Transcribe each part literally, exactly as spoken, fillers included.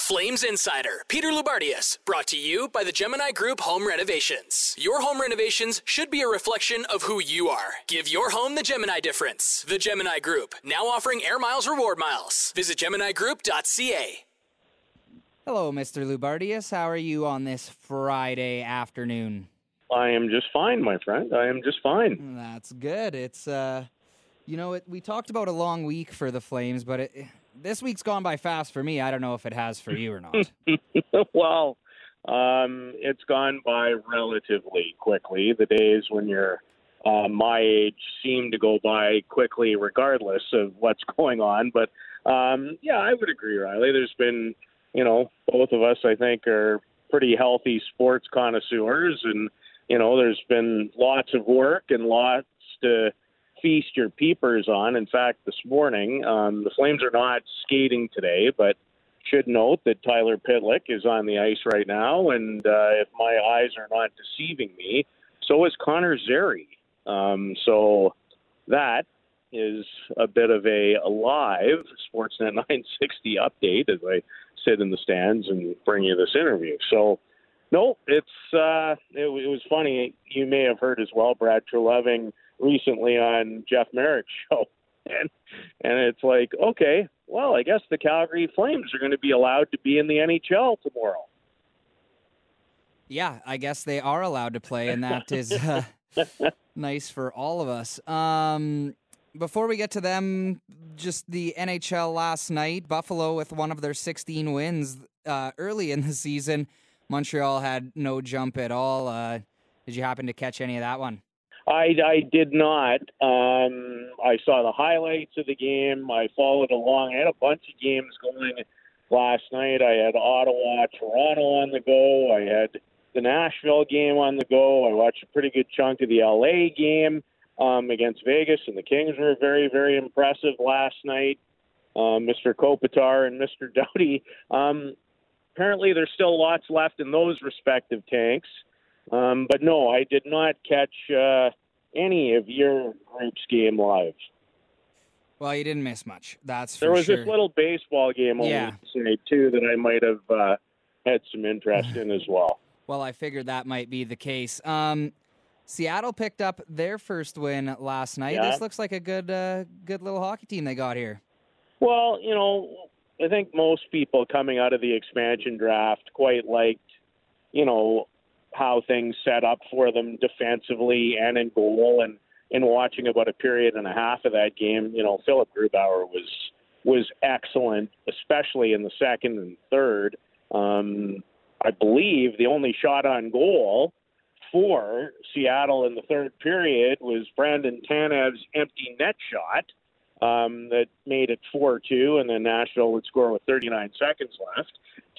Flames Insider, Peter Loubardias, brought to you by the Gemini Group Home Renovations. Your home renovations should be a reflection of who you are. Give your home the Gemini difference. The Gemini Group, now offering Air Miles reward miles. Visit gemini group dot c a. Hello, Mister Loubardias. How are you on this Friday afternoon? I am just fine, my friend. I am just fine. That's good. It's, uh, you know, it, we talked about a long week for the Flames, but it, this week's gone by fast for me. I don't know if it has for you or not. Well, um, it's gone by relatively quickly. The days when you're uh, my age seem to go by quickly regardless of what's going on. But, um, yeah, I would agree, Riley. There's been, you know, both of us, I think, are pretty healthy sports connoisseurs. And, you know, there's been lots of work and lots to feast your peepers on. In fact, this morning, um, the Flames are not skating today, but should note that Tyler Pitlick is on the ice right now, and uh, if my eyes are not deceiving me, so is Connor Zary. Um, so that is a bit of a, a live Sportsnet nine sixty update as I sit in the stands and bring you this interview. So, no, it's uh, it, it was funny. You may have heard as well, Brad Treleving recently on Jeff Merrick's show. And and it's like, okay, well, I guess the Calgary Flames are going to be allowed to be in the N H L tomorrow. Yeah, I guess they are allowed to play, and that is uh, nice for all of us. Um, before we get to them, just the N H L last night, Buffalo with one of their sixteen wins uh, early in the season. Montreal had no jump at all. Uh, did you happen to catch any of that one? I, I did not. Um, I saw the highlights of the game. I followed along. I had a bunch of games going last night. I had Ottawa, Toronto on the go. I had the Nashville game on the go. I watched a pretty good chunk of the L A game um, against Vegas, and the Kings were very, very impressive last night. Um, Mister Kopitar and Mister Doughty. Um, apparently there's still lots left in those respective tanks. Um, but no, I did not catch uh, any of your group's game live. Well, you didn't miss much. That's for There was sure. this little baseball game on Yeah. Wednesday, too, that I might have uh, had some interest in as well. Well, I figured that might be the case. Um, Seattle picked up their first win last night. Yeah. This looks like a good, uh, good little hockey team they got here. Well, you know, I think most people coming out of the expansion draft quite liked, you know, how things set up for them defensively and in goal. And in watching about a period and a half of that game, you know, Philip Grubauer was was excellent, especially in the second and third. Um, I believe the only shot on goal for Seattle in the third period was Brandon Tanev's empty net shot um, that made it four two, and then Nashville would score with thirty-nine seconds left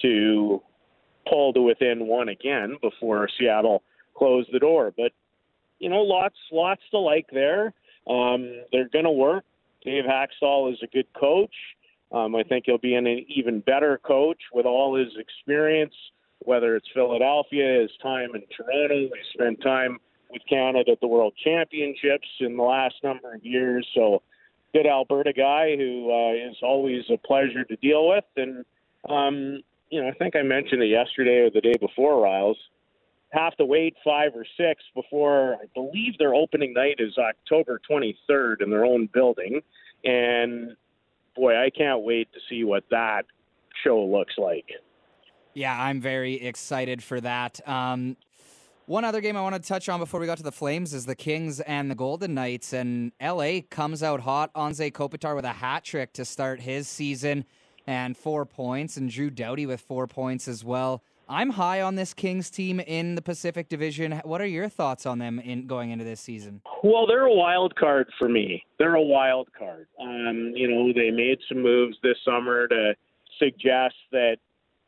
to pull to within one again before Seattle closed the door. But, you know, lots, lots to like there. Um, they're going to work. Dave Haxtell is a good coach. Um, I think he'll be an even better coach with all his experience, whether it's Philadelphia, his time in Toronto. He spent time with Canada at the World Championships in the last number of years. So good Alberta guy who uh, is always a pleasure to deal with. And, um, you know, I think I mentioned it yesterday or the day before, Riles. Have to wait five or six before, I believe their opening night is October twenty-third in their own building. And, boy, I can't wait to see what that show looks like. Yeah, I'm very excited for that. Um, one other game I want to touch on before we got to the Flames is the Kings and the Golden Knights. And L A comes out hot. Anze Kopitar with a hat trick to start his season. And four points, and Drew Doughty with four points as well. I'm high on this Kings team in the Pacific Division. What are your thoughts on them in going into this season? Well, they're a wild card for me. They're a wild card. Um, you know, they made some moves this summer to suggest that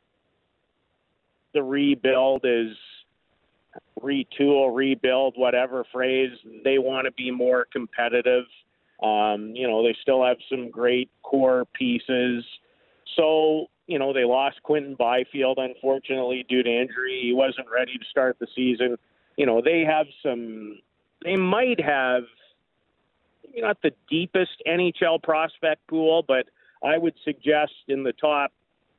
the rebuild is retool, rebuild, whatever phrase. They want to be more competitive. Um, you know, they still have some great core pieces. So, you know, they lost Quentin Byfield, unfortunately, due to injury. He wasn't ready to start the season. You know, they have some, they might have, not the deepest N H L prospect pool, but I would suggest in the top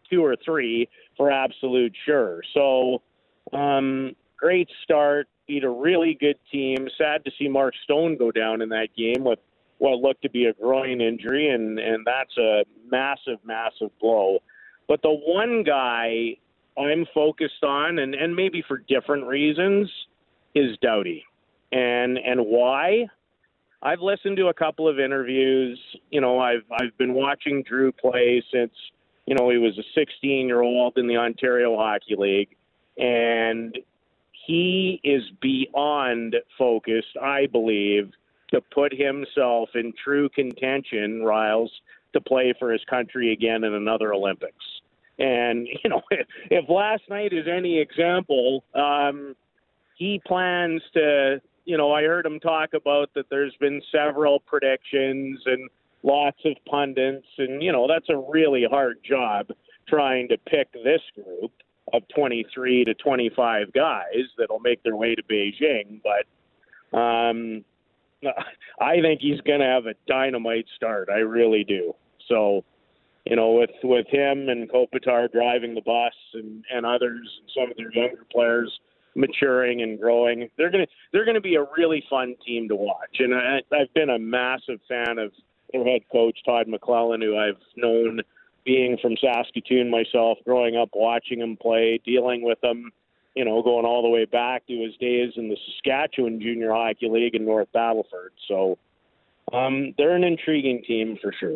two or three for absolute sure. So, um, great start. Beat a really good team. Sad to see Mark Stone go down in that game with what looked to be a groin injury, and, and that's a massive, massive blow. But the one guy I'm focused on, and, and maybe for different reasons, is Doughty. And and why? I've listened to a couple of interviews. You know, I've I've been watching Drew play since, you know, he was a sixteen-year-old in the Ontario Hockey League. And he is beyond focused, I believe, to put himself in true contention, Riles, to play for his country again in another Olympics. And, you know, if, if last night is any example, um, he plans to, you know, I heard him talk about that there's been several predictions and lots of pundits. And, you know, that's a really hard job trying to pick this group of twenty-three to twenty-five guys that'll make their way to Beijing. But um, I think he's going to have a dynamite start. I really do. So, you know, with, with him and Kopitar driving the bus and, and others and some of their younger players maturing and growing, they're going to they're going to be a really fun team to watch. And I, I've been a massive fan of their head coach, Todd McClellan, who I've known being from Saskatoon myself, growing up watching him play, dealing with him, you know, going all the way back to his days in the Saskatchewan Junior Hockey League in North Battleford. So um, they're an intriguing team for sure.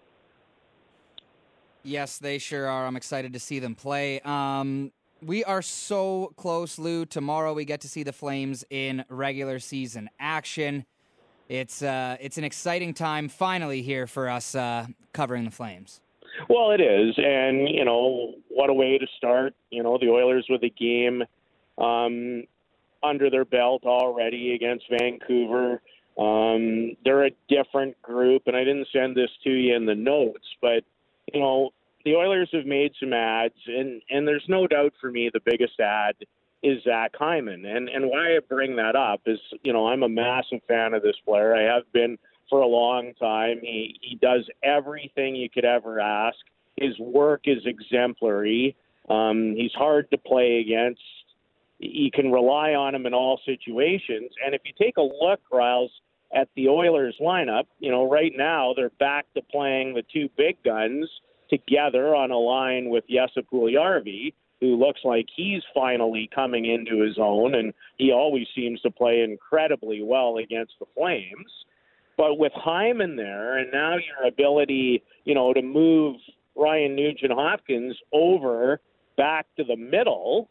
Yes, they sure are. I'm excited to see them play. Um, we are so close, Lou. Tomorrow we get to see the Flames in regular season action. It's uh, it's an exciting time finally here for us uh, covering the Flames. Well, it is, and, you know, what a way to start. You know, the Oilers with a game um, under their belt already against Vancouver. Um, they're a different group, and I didn't send this to you in the notes, but, you know, the Oilers have made some ads, and, and there's no doubt for me the biggest ad is Zach Hyman. And, and why I bring that up is, you know, I'm a massive fan of this player. I have been for a long time. He he does everything you could ever ask. His work is exemplary. Um, he's hard to play against. You can rely on him in all situations. And if you take a look, Riles, at the Oilers lineup, you know, right now they're back to playing the two big guns together on a line with Jesse Puljujarvi, who looks like he's finally coming into his own, and he always seems to play incredibly well against the Flames. But with Hyman there, and now your ability, you know, to move Ryan Nugent-Hopkins over back to the middle,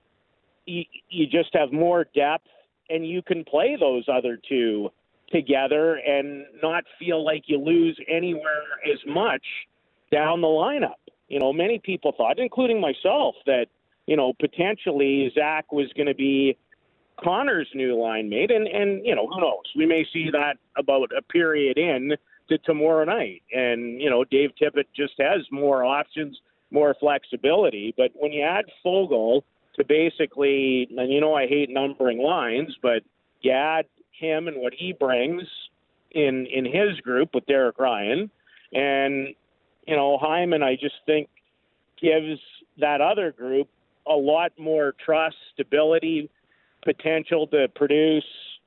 you, you just have more depth, and you can play those other two together and not feel like you lose anywhere as much down the lineup. You know, many people thought, including myself, that, you know, potentially Zach was going to be Connor's new line mate, and, and, you know, who knows? We may see that about a period in to tomorrow night. And, you know, Dave Tippett just has more options, more flexibility. But when you add Fogle to basically, and you know I hate numbering lines, but you add him and what he brings in, in his group with Derek Ryan, and, you know, Hyman, I just think gives that other group a lot more trust, stability, potential to produce.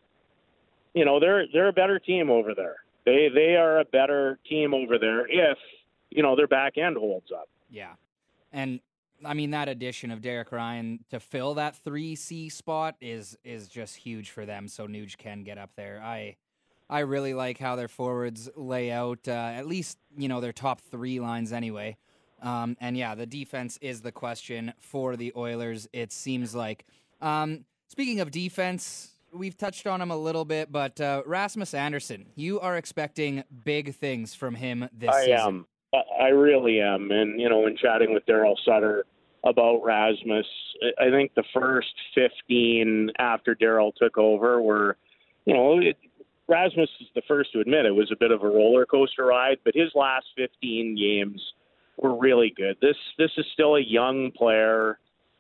You know, they're they're a better team over there. They they are a better team over there if, you know, their back end holds up. Yeah. And I mean, that addition of Derek Ryan to fill that three C spot is is just huge for them, so Nuge can get up there. I I really like how their forwards lay out, uh, at least, you know, their top three lines anyway. Um, and yeah, the defense is the question for the Oilers, it seems like. Um, speaking of defense, we've touched on him a little bit, but uh, Rasmus Andersson, you are expecting big things from him this I season. am. I really am. And, you know, when chatting with Daryl Sutter about Rasmus, I think the first fifteen after Daryl took over were, you know, it, Rasmus is the first to admit it was a bit of a roller coaster ride, but his last fifteen games were really good. This this is still a young player,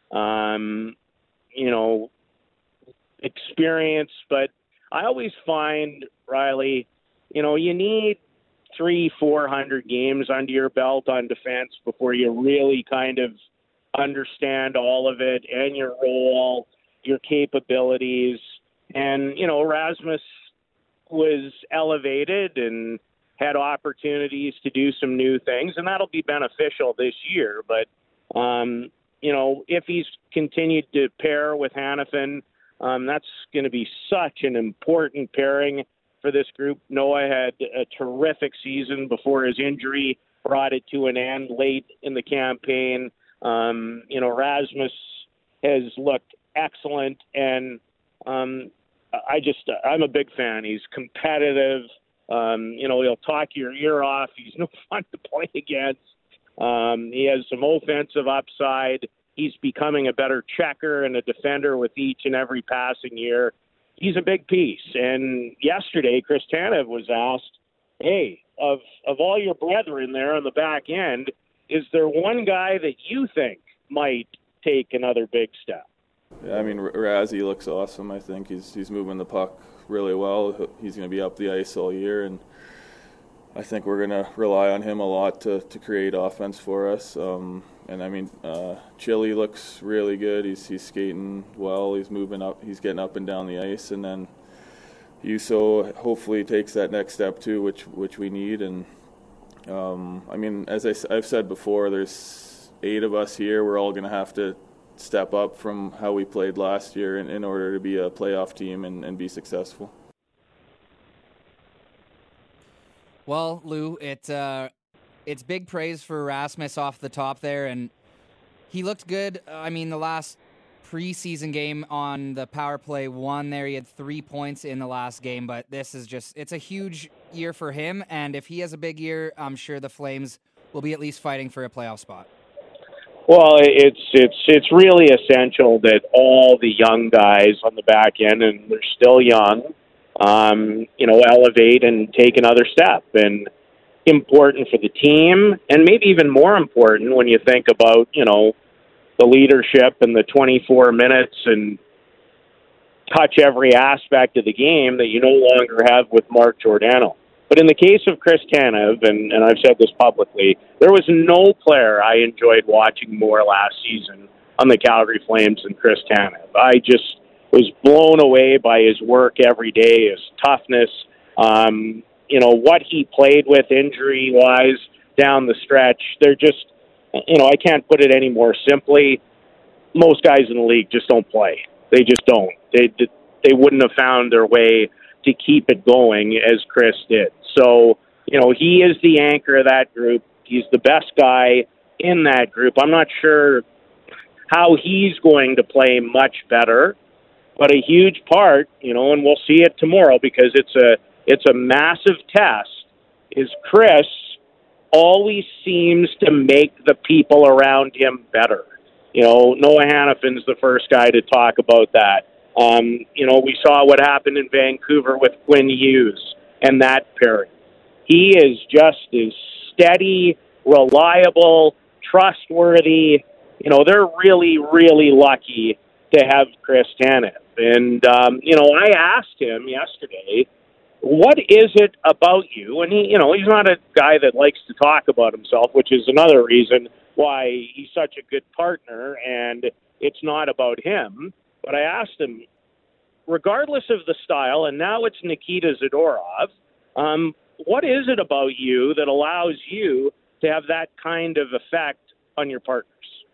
um, you know, experience, but I always find, Riley, you know, you need three, four hundred games under your belt on defense before you really kind of understand all of it and your role, your capabilities. And, you know, Rasmus was elevated and had opportunities to do some new things, and that'll be beneficial this year. But, um, you know, if he's continued to pair with Hanifin, um, that's going to be such an important pairing for this group. Noah had a terrific season before his injury brought it to an end late in the campaign. Um, you know, Rasmus has looked excellent, and um, I just, I'm a big fan. He's competitive. Um, you know, he'll talk your ear off. He's no fun to play against. Um, he has some offensive upside. He's becoming a better checker and a defender with each and every passing year. He's a big piece. And yesterday, Chris Tanev was asked, hey, of, of all your brethren there on the back end, is there one guy that you think might take another big step? Yeah, I mean, Razzie looks awesome. I think he's he's moving the puck really well. He's going to be up the ice all year, and I think we're going to rely on him a lot to, to create offense for us. Um, and I mean, uh, Chili looks really good. He's he's skating well. He's moving up. He's getting up and down the ice, and then Juuso hopefully takes that next step too, which which we need. And um, I mean, as I, I've said before, there's eight of us here. We're all going to have to step up from how we played last year in, in order to be a playoff team and, and be successful. Well, Lou, it uh, it's big praise for Rasmus off the top there, and he looked good. I mean, the last preseason game on the power play one there, he had three points in the last game, but this is just, it's a huge year for him, and if he has a big year, I'm sure the Flames will be at least fighting for a playoff spot. Well, it's it's it's really essential that all the young guys on the back end, and they're still young, um, you know, elevate and take another step. And important for the team, and maybe even more important when you think about, you know, the leadership and the twenty-four minutes and touch every aspect of the game that you no longer have with Mark Giordano. But in the case of Chris Tanev, and, and I've said this publicly, there was no player I enjoyed watching more last season on the Calgary Flames than Chris Tanev. I just was blown away by his work every day, his toughness, um, you know, what he played with injury-wise down the stretch. They're just, you know, I can't put it any more simply. Most guys in the league just don't play. They just don't. They they wouldn't have found their way to keep it going as Chris did. So, you know, he is the anchor of that group. He's the best guy in that group. I'm not sure how he's going to play much better, but a huge part, you know, and we'll see it tomorrow because it's a it's a massive test, is Chris always seems to make the people around him better. You know, Noah Hanifin's the first guy to talk about that. Um, you know, we saw what happened in Vancouver with Quinn Hughes and that pairing. He is just as steady, reliable, trustworthy. You know, they're really, really lucky to have Chris Tanev. And, um, you know, I asked him yesterday, what is it about you? And he, you know, he's not a guy that likes to talk about himself, which is another reason why he's such a good partner, and it's not about him. But I asked him, regardless of the style, and now it's Nikita Zadorov, um, what is it about you that allows you to have that kind of effect on your partners?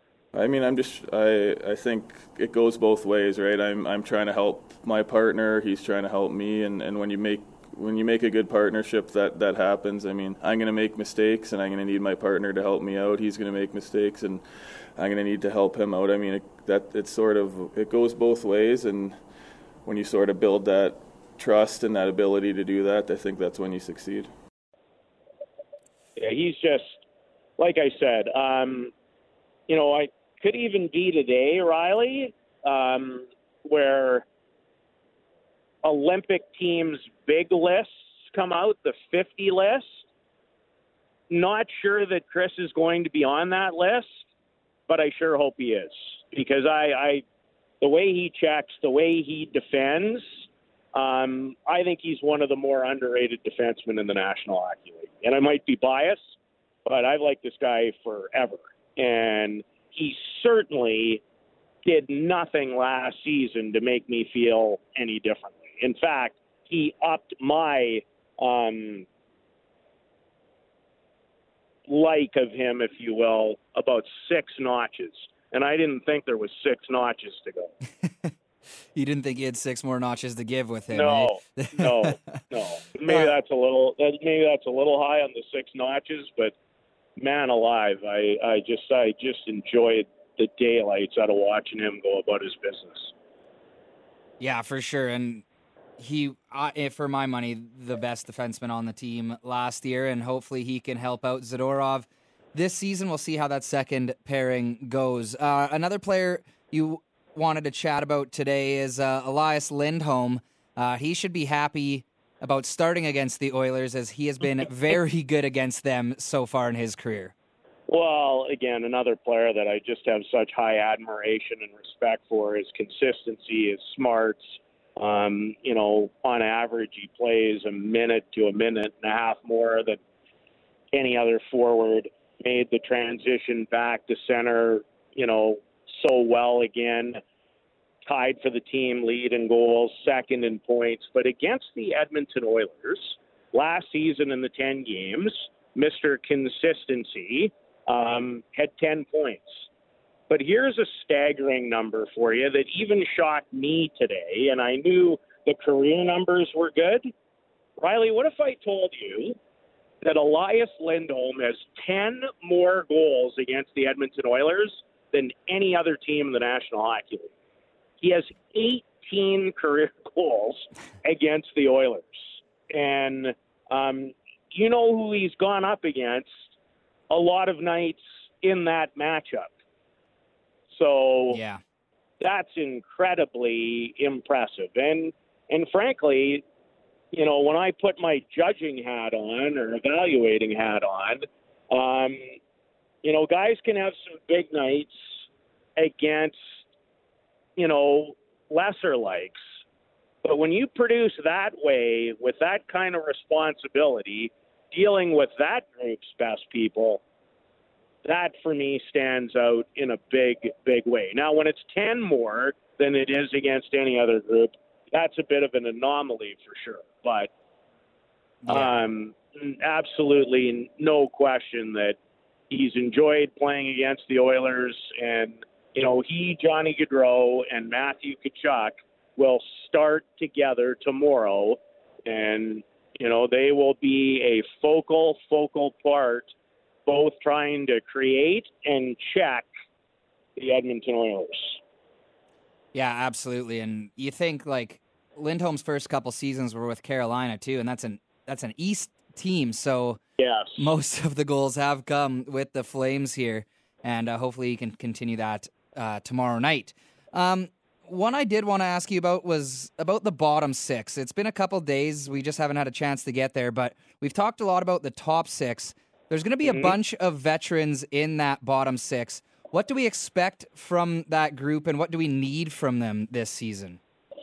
I mean, I'm just, I, I think it goes both ways, right? I'm, I'm trying to help my partner. He's trying to help me. And, and when you make, when you make a good partnership, that, that happens. I mean, I'm going to make mistakes and I'm going to need my partner to help me out. He's going to make mistakes and I'm going to need to help him out. I mean, it, that it's sort of, it goes both ways. And when you sort of build that trust and that ability to do that, I think that's when you succeed. Yeah, he's just, like I said, um, you know, I could even be today, Riley, um, where Olympic teams' big lists come out, the fifty list. Not sure that Chris is going to be on that list, but I sure hope he is, because I, I the way he checks, the way he defends, Um, I think he's one of the more underrated defensemen in the National Hockey League. And I might be biased, but I've liked this guy forever. And he certainly did nothing last season to make me feel any differently. In fact, he upped my um, like of him, if you will, about six notches. And I didn't think there was six notches to go. You didn't think he had six more notches to give with him? No, eh? no, no. Maybe that's a little. That maybe that's a little high on the six notches, but man alive, I, I just, I just enjoyed the daylights out of watching him go about his business. Yeah, for sure. And he, uh, for my money, the best defenseman on the team last year, and hopefully he can help out Zadorov this season. We'll see how that second pairing goes. Uh, another player you wanted to chat about today is uh, Elias Lindholm. Uh, he should be happy about starting against the Oilers, as he has been very good against them so far in his career. Well, again, another player that I just have such high admiration and respect for. His consistency, his smarts. Um, you know, on average, he plays a minute to a minute and a half more than any other forward. Made the transition back to center, you know, so well again. Tied for the team lead in goals, second in points. But against the Edmonton Oilers, last season in the ten games, Mister Consistency um, had ten points. But here's a staggering number for you that even shocked me today, and I knew the career numbers were good. Riley, what if I told you that Elias Lindholm has ten more goals against the Edmonton Oilers than any other team in the National Hockey League? He has eighteen career goals against the Oilers. And um, you know who he's gone up against a lot of nights in that matchup. So yeah, that's incredibly impressive. And and frankly, you know, when I put my judging hat on or evaluating hat on, um, you know, guys can have some big nights against, you know, lesser likes. But when you produce that way with that kind of responsibility, dealing with that group's best people, that for me stands out in a big, big way. Now, when it's ten more than it is against any other group, that's a bit of an anomaly for sure. But yeah. um, absolutely no question that he's enjoyed playing against the Oilers. And, you know, he, Johnny Gaudreau, and Matthew Tkachuk will start together tomorrow. And, you know, they will be a focal, focal part, both trying to create and check the Edmonton Oilers. Yeah, absolutely. And you think, like, Lindholm's first couple seasons were with Carolina too, and that's an that's an East team, so yes, most of the goals have come with the Flames here, and uh, hopefully he can continue that uh, tomorrow night. Um, one I did want to ask you about was about the bottom six. It's been a couple days, we just haven't had a chance to get there, but we've talked a lot about the top six. There's going to be a mm-hmm. bunch of veterans in that bottom six. What do we expect from that group, and what do we need from them this season?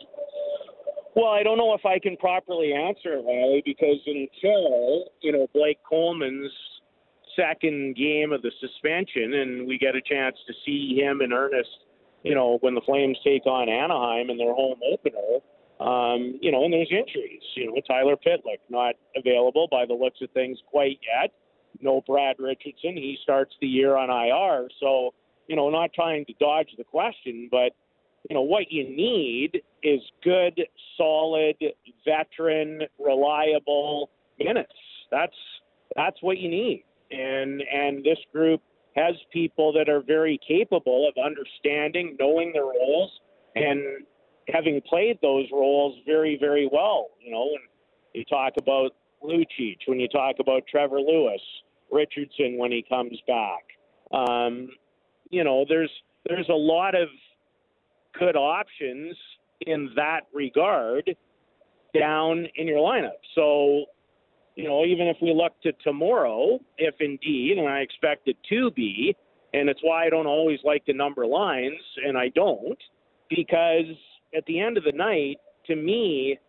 Well, I don't know if I can properly answer it, Riley, because until, you know, Blake Coleman's second game of the suspension and we get a chance to see him in earnest, you know, when the Flames take on Anaheim in their home opener, um, you know, and there's injuries. You know, Tyler Pitlick not available by the looks of things quite yet. No Brad Richardson. He starts the year on I R. So, you know, not trying to dodge the question, but, you know, what you need is good, solid, veteran, reliable minutes. That's that's what you need. And and this group has people that are very capable of understanding, knowing their roles, and having played those roles very, very well. You know, when you talk about Lucic, when you talk about Trevor Lewis, Richardson when he comes back, um, you know, there's there's a lot of good options in that regard down in your lineup. So, you know, even if we look to tomorrow, if indeed, and I expect it to be, and it's why I don't always like to number lines, and I don't, because at the end of the night, to me,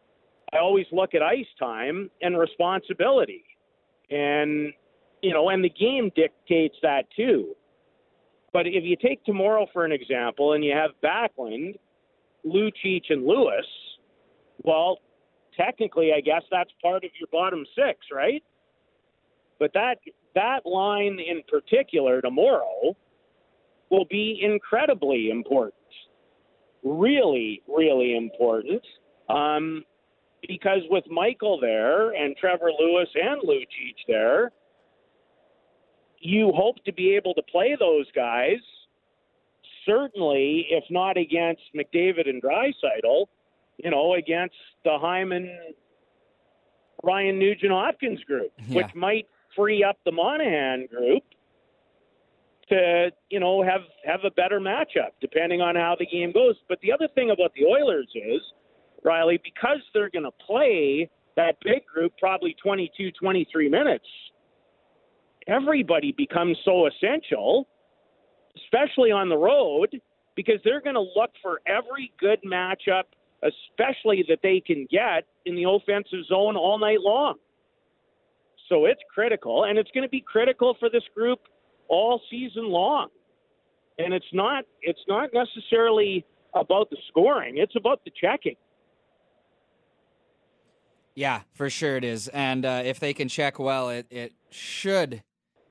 I always look at ice time and responsibility. And, you know, and the game dictates that too. But if you take tomorrow, for an example, and you have Backlund, Lucic, and Lewis, well, technically, I guess that's part of your bottom six, right? But that that line in particular tomorrow will be incredibly important. Really, really important. Um, because with Michael there and Trevor Lewis and Lucic there, you hope to be able to play those guys, certainly, if not against McDavid and Draisaitl, you know, against the Hyman, Ryan Nugent-Hopkins group, Yeah. which might free up the Monahan group to, you know, have, have a better matchup, depending on how the game goes. But the other thing about the Oilers is, Riley, because they're going to play that big group probably twenty-two, twenty-three minutes, everybody becomes so essential, especially on the road, because they're going to look for every good matchup, especially that they can get in the offensive zone all night long. So it's critical, and it's going to be critical for this group all season long. And it's not it's not necessarily about the scoring, it's about the checking. Yeah, for sure it is. And uh, if they can check well, it, it should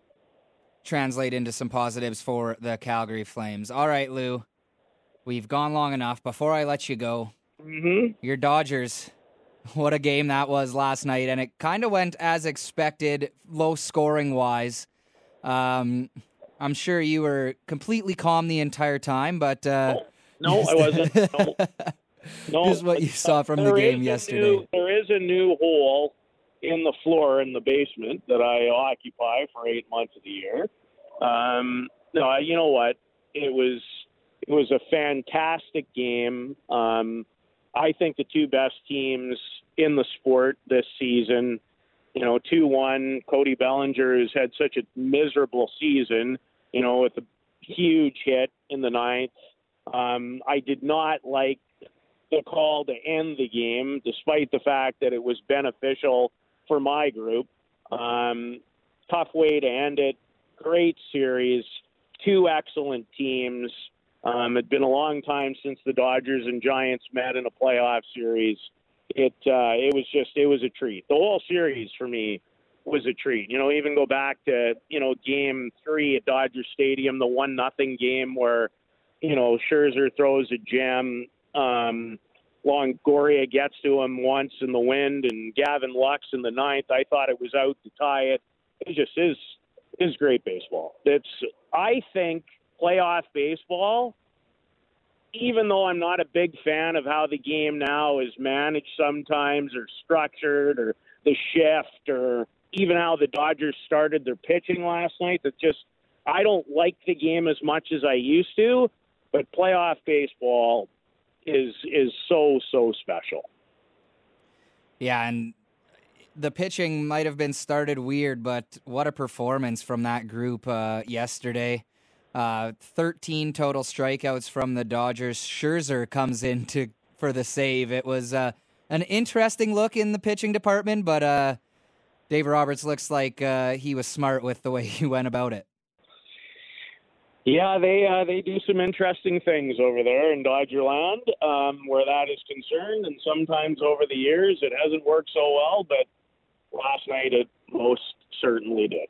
translate into some positives for the Calgary Flames. All right, Lou, we've gone long enough. Before I let you go, Mm-hmm. your Dodgers, what a game that was last night. And it kind of went as expected, low scoring wise. Um, I'm sure you were completely calm the entire time, but uh, no, no I wasn't. No, no. Just what you saw from the There game is a yesterday. New, there is a new hole in the floor in the basement that I occupy for eight months of the year. Um, no, you know what? It was it was a fantastic game. Um, I think the two best teams in the sport this season, you know, two one, Cody Bellinger has had such a miserable season, you know, with a huge hit in the ninth. Um, I did not like the call to end the game, despite the fact that it was beneficial for my group. Um, tough way to end it. Great series. Two excellent teams. Um, it'd been a long time since the Dodgers and Giants met in a playoff series. It uh, it was just it was a treat. The whole series for me was a treat. You know, even go back to you know Game Three at Dodger Stadium, the one nothing game where you know Scherzer throws a gem. Um, Longoria gets to him once in the wind, and Gavin Lux in the ninth. I thought it was out to tie it. It just is is great baseball. It's I think playoff baseball. Even though I'm not a big fan of how the game now is managed sometimes or structured or the shift or even how the Dodgers started their pitching last night, that just I don't like the game as much as I used to, but playoff baseball is is so, so special. Yeah, and the pitching might have been started weird, but what a performance from that group uh, yesterday. Uh, thirteen total strikeouts from the Dodgers. Scherzer comes in to, for the save. It was uh, an interesting look in the pitching department, but uh, Dave Roberts looks like uh, he was smart with the way he went about it. Yeah, they uh, they do some interesting things over there in Dodgerland um, where that is concerned, and sometimes over the years it hasn't worked so well, but last night it most certainly did.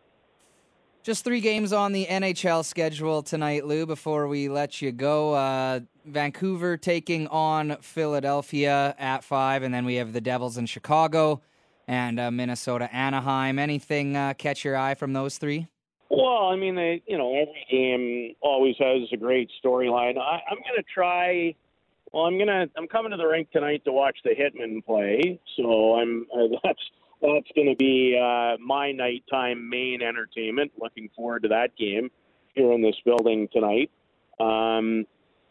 Just three games on the N H L schedule tonight, Lou, before we let you go. Uh, Vancouver taking on Philadelphia at five, and then we have the Devils in Chicago and uh, Minnesota, Anaheim. Anything uh, catch your eye from those three? Well, I mean, they, you know, every game always has a great storyline. I, I'm going to try. Well, I'm gonna. I'm coming to the rink tonight to watch the Hitmen play, so I'm. Uh, that's that's going to be uh, my nighttime main entertainment. Looking forward to that game here in this building tonight. Um,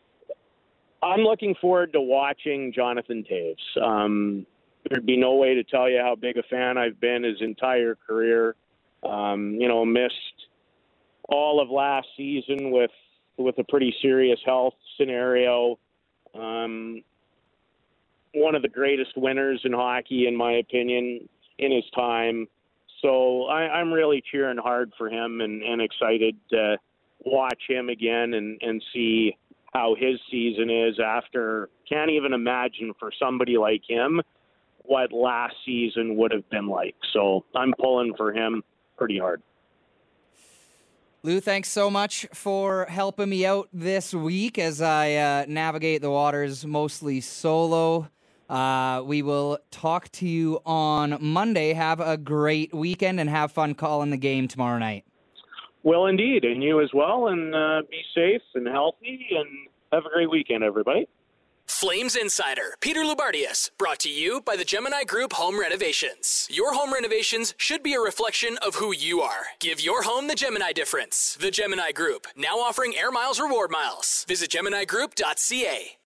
I'm looking forward to watching Jonathan Toews. Um, there'd be no way to tell you how big a fan I've been his entire career. Um, you know, missed all of last season with with a pretty serious health scenario. Um, one of the greatest winners in hockey, in my opinion, in his time. So I, I'm really cheering hard for him and, and excited to watch him again and, and see how his season is after. Can't even imagine for somebody like him what last season would have been like. So I'm pulling for him pretty hard. Lou, thanks so much for helping me out this week as I uh, navigate the waters mostly solo. Uh, we will talk to you on Monday. Have a great weekend and have fun calling the game tomorrow night. Well, indeed, and you as well, and uh, be safe and healthy, and have a great weekend, everybody. Flames Insider, Peter Loubardias, brought to you by the Gemini Group Home Renovations. Your home renovations should be a reflection of who you are. Give your home the Gemini difference. The Gemini Group, now offering Air Miles reward miles. Visit Gemini Group dot C A.